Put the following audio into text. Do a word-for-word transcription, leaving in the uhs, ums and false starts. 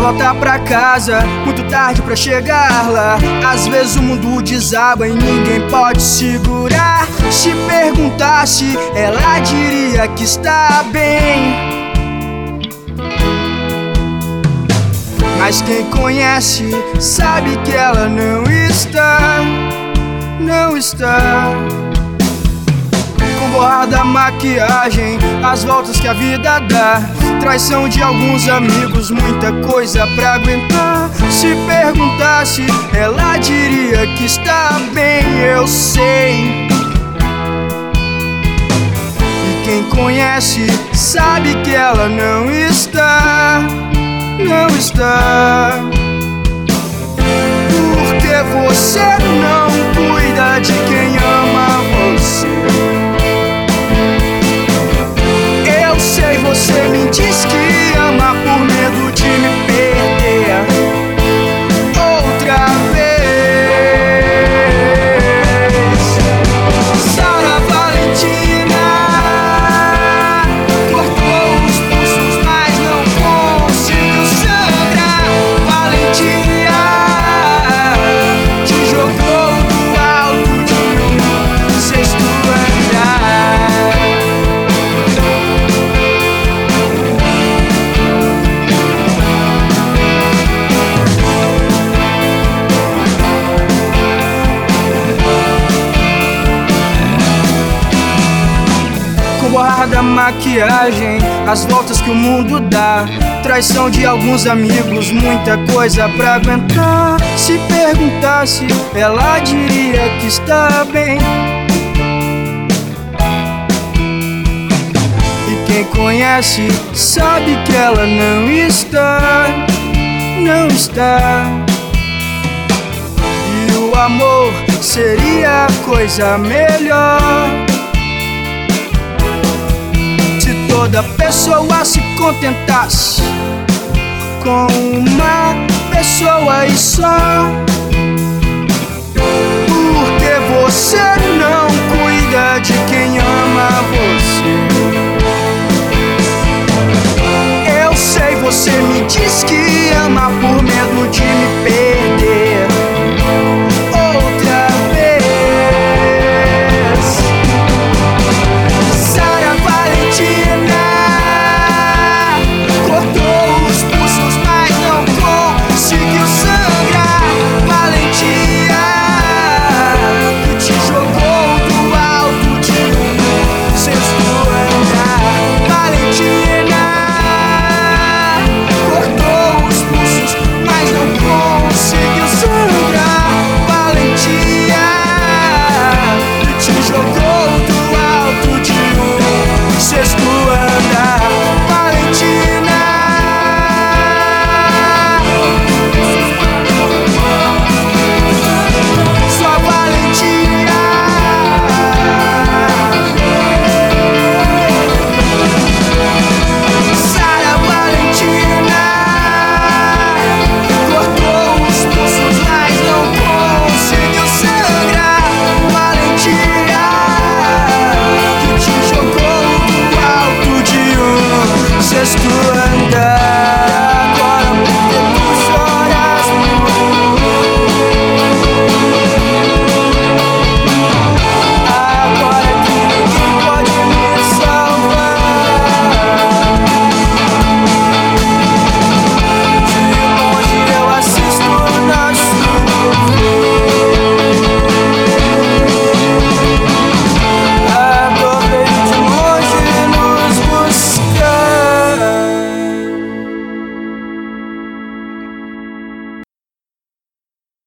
volta pra casa, muito tarde pra chegar lá. Às vezes o mundo desaba e ninguém pode segurar. Se perguntasse, ela diria que está bem. Mas quem conhece sabe que ela não está, não está. Com borrada, maquiagem, as voltas que a vida dá, traição de alguns amigos, muita coisa pra aguentar. Se perguntasse, ela diria que está bem, eu sei. E quem conhece sabe que ela não está, não está. Porque você não cuida de quem ama você. Eu sei, você me diz que ama por medo de me perder outra vez. Sara Valentina cortou os pulsos, mas não conseguiu sangrar. Valentina te jogou do alto de um sexto andar. Borrada, maquiagem, as voltas que o mundo dá, traição de alguns amigos, muita coisa pra aguentar. Se perguntasse, ela diria que está bem. E quem conhece sabe que ela não está, não está. E o amor seria a coisa melhor. Toda pessoa se contentasse com uma pessoa e só. Porque você não cuida de quem ama você. Eu sei, você me diz que